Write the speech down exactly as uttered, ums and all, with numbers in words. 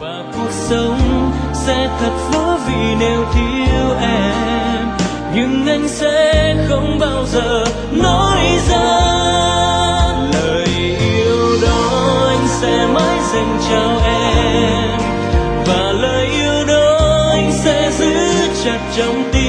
và cuộc sống sẽ thật vô vị nếu thiếu em, nhưng anh sẽ không bao giờ nói ra lời yêu đó. Anh sẽ mãi dành cho em và lời yêu đó anh sẽ giữ chặt trong tim.